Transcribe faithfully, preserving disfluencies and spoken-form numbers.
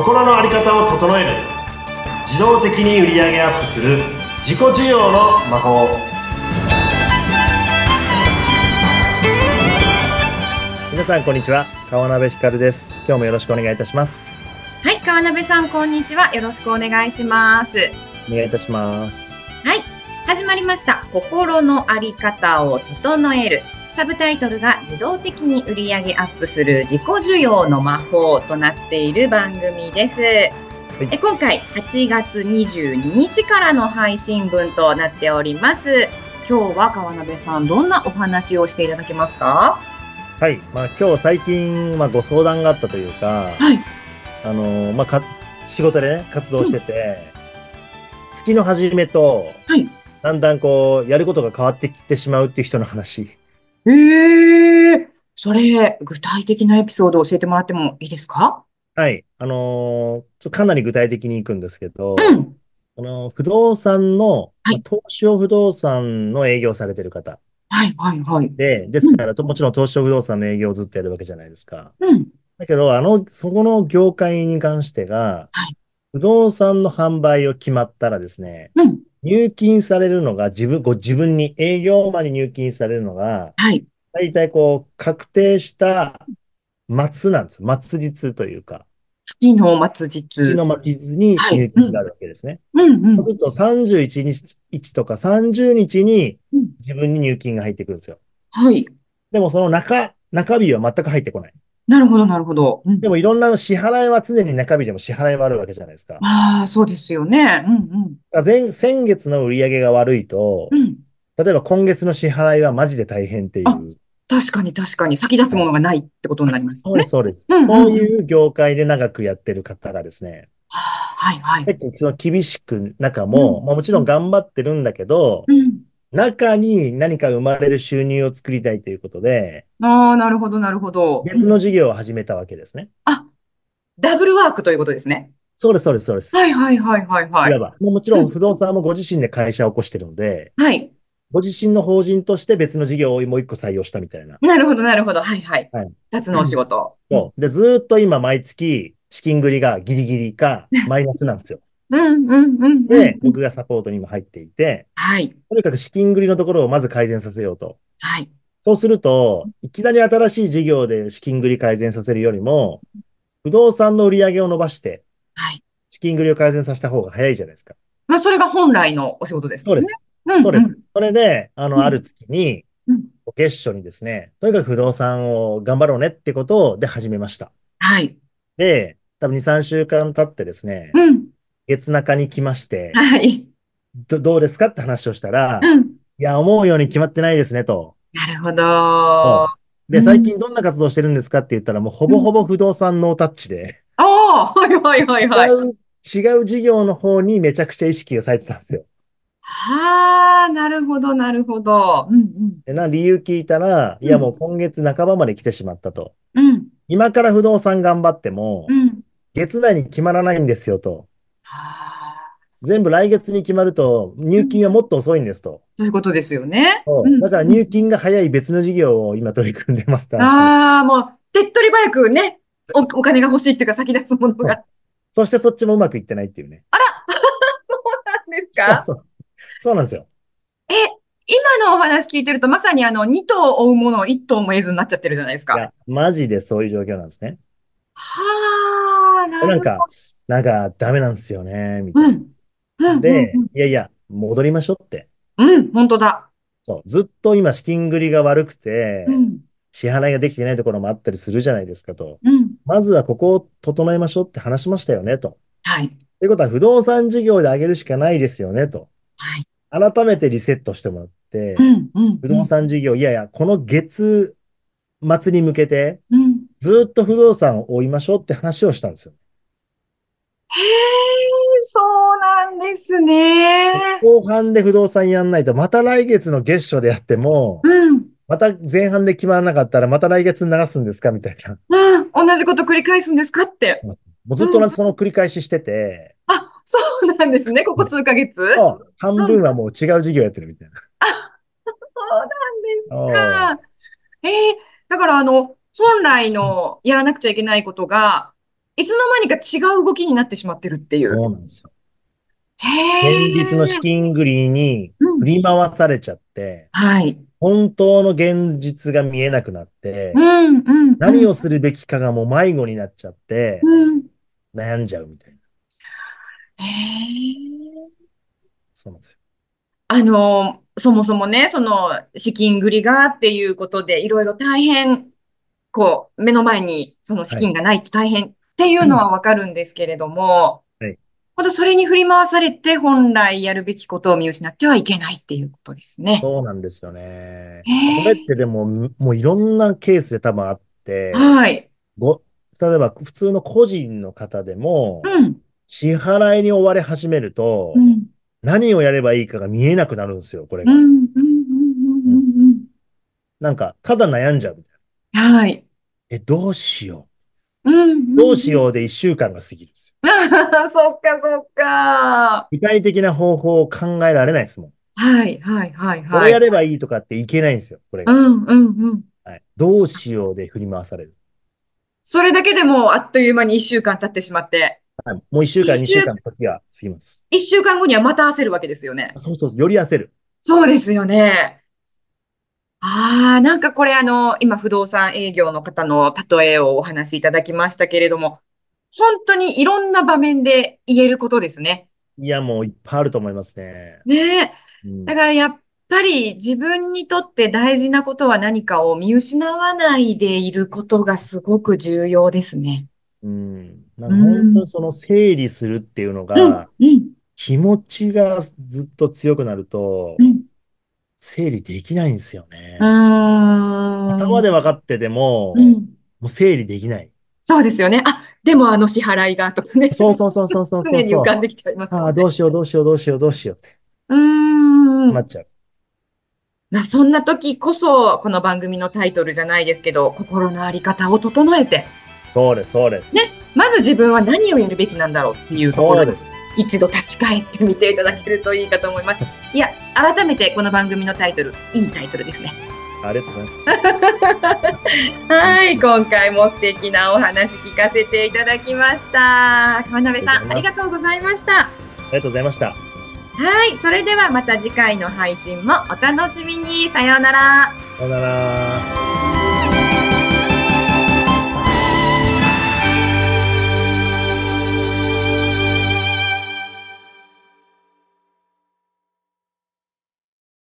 心の在り方を整える。自動的に売り上げアップする自己需要の魔法。皆さんこんにちは、川鍋ひかるです。今日もよろしくお願いいたします。 はい、川鍋さんこんにちは。よろしくお願いします。 お願いいたします。 はい、始まりました。心の在り方を整える。サブタイトルが自動的に売り上げアップする自己需要の魔法となっている番組です。はい、え今回はちがつにじゅうににちからの配信分となっております。今日は川鍋さん、どんなお話をしていただけますか？ はい、まあ、今日最近、まあ、ご相談があったというか、はい、あのまあ、か仕事でね活動してて、うん、月の初めと、はい、だんだんこうやることが変わってきてしまうっていう人の話。 ええー、それ具体的なエピソードを教えてもらってもいいですか？ はい、あのー、ちょかなり具体的にいくんですけど、うん、あの不動産の、はい、まあ、投資用不動産の営業されてる方。 はいはいはい。 で、ですから、うん、もちろん投資用不動産の営業をずっとやるわけじゃないですか。 うん。 だけど、あの、そこの業界に関してが、はい、不動産の販売を決まったらですね、うん、入金されるのが自分、ご自分に営業マンに入金されるのが、はい、大体こう、確定した末なんです。末日というか。 月の末日。 月の末日に入金があるわけですね。 はい、うんうんうん、 そうするとさんじゅういちにちとかさんじゅうにちに自分に入金が入ってくるんですよ。 はい。 でもその中、中日は全く入ってこない。 なるほど、なるほど。 うん、でもいろんな支払いは常に中日でも支払いはあるわけじゃないですか。 ああ、そうですよね。うんうん。前、先月の売り上げが悪いと、うん、例えば今月の支払いはマジで大変っていう。 確かに確かに先立つものがないってことになりますね。 そうです、そうです、うんうんうん。そういう業界で長くやってる方がですね、 はいはい。 結構その厳しく中も、うん、まあ、もちろん頑張ってるんだけど、うん、中に何か生まれる収入を作りたいということで、 ああ、なるほど、なるほど。 別の事業を始めたわけですね。 あ、ダブルワークということですね。 そうです、そうです、そうです。 はいはいはいはいはい。 いわば。もちろん不動産もご自身で会社を起こしてるので、 はい。 ご自身の法人として別の事業をもう一個採用したみたいな。 なるほど、なるほど。はいはい。はい。二つのお仕事。 そう。で、ずーっと今毎月資金繰りがギリギリかマイナスなんですよ。 うんうんうん。 で、僕がサポートにも入っていて、 はい。 とにかく資金繰りのところをまず改善させようと。 はい。 そうすると、いきなり新しい事業で資金繰り改善させるよりも、不動産の売り上げを伸ばして、はい。資金繰りを改善させた方が早いじゃないですか。 まあ、それが本来のお仕事ですね。 そうです。そうです。それで、あの、ある月に、月初にですね、とにかく不動産を頑張ろうねってことで始めました。 はい。 で、多分に、さんしゅうかん経ってですね、うん、月中に来まして、はい。ど、どうですかって話をしたら、うん、いや、思うように決まってないですね、と。 なるほど。 で、最近どんな活動してるんですかって言ったら、もうほぼほぼ不動産ノータッチで。 ああ、はいはいはいはい。 違う、違う事業の方にめちゃくちゃ意識がされてたんですよ。 はあ、なるほど、なるほど。うんうん。 でな、理由聞いたら、いやもう今月半ばまで来てしまったと。 うん。 今から不動産頑張っても、 うん。 月内に決まらないんですよと。 はあ。 全部来月に決まると、入金はもっと遅いんですと。 そういうことですよね。 そう。だから入金が早い別の事業を今取り組んでますって話を。 ああ、もう、手っ取り早くね、お、お金が欲しいっていうか先立つものが。 そしてそっちもうまくいってないっていうね。 あらそうなんですか？ そうそう。そうなんですよ。 え、今のお話聞いてると、まさにあの、に頭追うものをいち頭も得ずになっちゃってるじゃないですか。 いや、マジでそういう状況なんですね。 はあ、ななんか、 るほど。 なんかダメなんですよね、みたいうん。うな。 ん、うん、 で、 うん。 いやいや、戻りましょうって。 うん、本当だ。 そう。ずっと今資金繰りが悪くて、 うん、 支払いができてないところもあったりするじゃないですかと。 うん。 まずはここを整えましょうって話しましたよねと。 はい。 ということは不動産事業で上げるしかないですよねと。 はい。 改めてリセットしてもらって、 うん、うん、 不動うん。 産事業、いやいや、この月末に向けて、 うん。 ずっと不動産を追いましょうって話をしたんですよ。 へえ、そうなんですね。 後半で不動産やんないと、また来月の月初でやっても、 うん。 また前半で決まらなかったら、また来月に流すんですかみたいな。 うん。同じこと繰り返すんですかって。 もうずっとうん。 同じその繰り返ししてて、 あ、そうなんですね。ここ数ヶ月。 そう半うん。 分はもう違う事業やってるみたいな。 あ、そうなんおですか。えー、だからあの、本来のやらなくちゃいけないことが、 いつの間にか違う動きになってしまってるっていう。 そうなんですよ。 へ現実の資え。 金繰りにうん。 振り回されちゃって、 はい。 本当の現実が見えなくなって、 うん、うん、うん、 何をするべきかがもう迷子になっちゃって、 うん。 悩んじゃうみたいな。 へえ。 そうなんですよ。 あの、そもそもね、その資金繰りがっていうことで、いろいろ大変、こう、目の前にその資はい。 金がないと大変っていうのはわかるんですけれども、 はい。 本当それに振り回されて本来やるべきことを見失ってはいけないっていうことですね。 そうなんですよね。 へこれってえ。 でも、もういろんなケースで多分あって、 はい。 ご、例えば普通の個人の方でも、 うん。 支払いに追われ始めると、 うん。 何をやればいいかが見えなくなるんですよ、これうん。 が。 うん。うん。 うん。 うん。 なんか、ただ悩んじゃうみたいうん。はい。 な。え、どうしようん。うう。どうん。うん。 しようで一週間が過ぎるんですよ。 そっか、そっか。 具体的な方法を考えられないですもん。 はい、はい、はい、 これはい。 やればいいとかっていけないんですよ、これが。 うん、うん、うん。 はい。どうしようで振り回される。 それだけでもあっという間に一週間経ってしまって、 はい。もう一週間、二週一週、 間の時が過ぎます。 一週間後にはまた焦るわけですよね。 そうそうそう、より焦る。 そうですよね。ああ、なんかこれあの、今不動産営業の方の例えをお話しいただきましたけれども、本当にいろんな場面で言えることですね。 いや、もういっぱいあると思いますね。 ねえ。 うん。 だからやっぱり自分にとって大事なことは何かを見失わないでいることがすごく重要ですね。 うん。なんうか本当ん。 にその整理するっていうのうん。 が、 うん。 気持ちがずっと強くなると、 うん。 整理できないんですようーね。頭で分ん。 かってても、 うん。 もう整理できない。 そうですよね。あ、でもあの支払いがとかね。 そうそうそうそうそうそう常に浮そう。 かんできちゃいますああ、どよね。 うしようどうしようどうしようどうしようってうーん。 なっちゃう。 な、そんな時こそ、この番組のタイトルじゃないですけど、心のあり方を整えて、 そうです、そうでね、 す。 まず自分は何をやるべきなんだろうっていうところにそうです。 一度立ち返ってみていただけるといいかと思います。いや、改めてこの番組のタイトル、いいタイトルですね。 ありがとうございます。 はい、今回も素敵なお話聞かせていただきました。川鍋さん、ありがとうございました。 ありがとうございました。 はい、それではまた次回の配信もお楽しみに。さようなら。 さよなら。